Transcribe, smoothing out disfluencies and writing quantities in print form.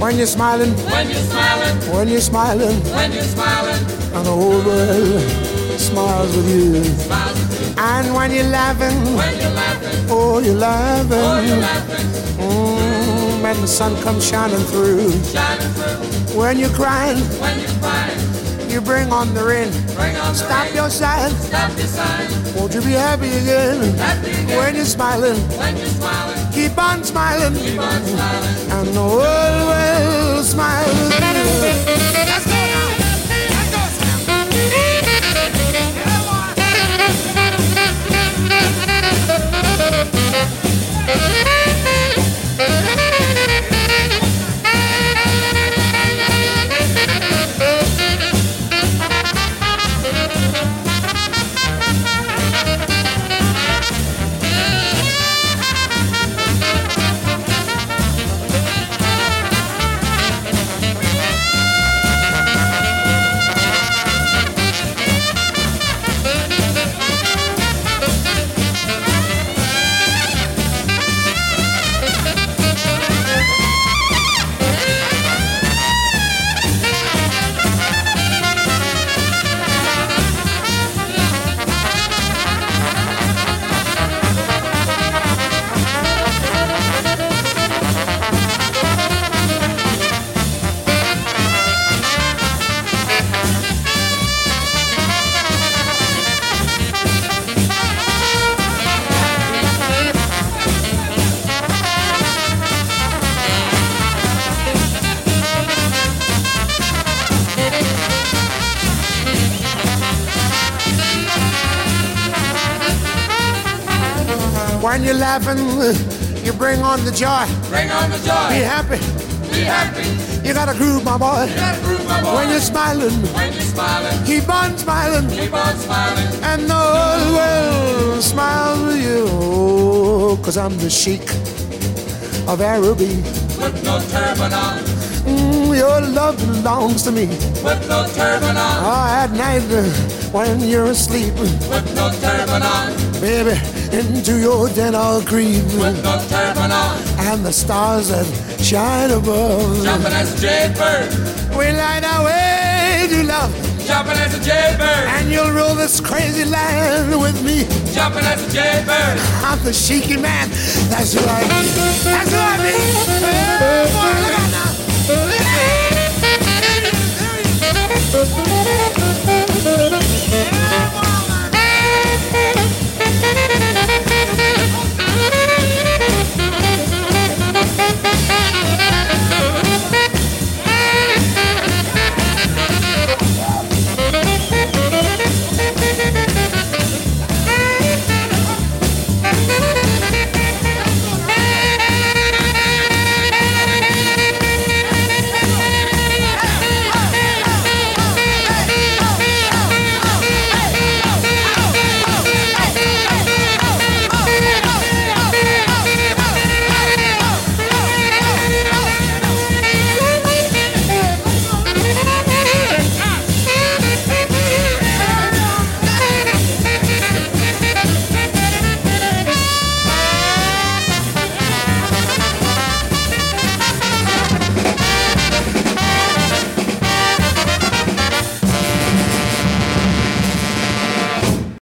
When you're smiling, when you're smiling, when you're smiling, when you're smiling, and the whole world smiles with you. smiles with you. And when you're laughing, When you're laughing, oh, you're laughing. oh, you're laughing, When the sun comes shining through. shining through. When you're crying, When you're crying, you bring on the rain. bring on the Stop rain. your sighing. Stop your sign, Won't you be happy again? happy again. When you're smiling, When you're smiling, keep on smiling. keep on smiling. And the world will smile with you. Let's go now. Let's go, Sam. Yeah, When you're laughing, you bring on the joy. Bring on the Be joy, happy. be happy. You gotta groove, my boy. Gotta prove my boy. When you're smiling, When you're smiling, keep on smiling. keep on smiling. And the whole world smiles with you. 'Cause I'm the sheik of Araby. Put no turban on, Your love belongs to me. put no turban on, At night when you're asleep, put no turban on, baby, into your den I'll creep. put no turban on. And the stars that shine above, Jumping as a jaybird, we light our way to love. jumping as a jaybird, And you'll rule this crazy land with me. jumping as a jaybird. I'm the sheiky man. That's who I be. That's who I be. Oh, boy, look out now. Yeah, boy, man.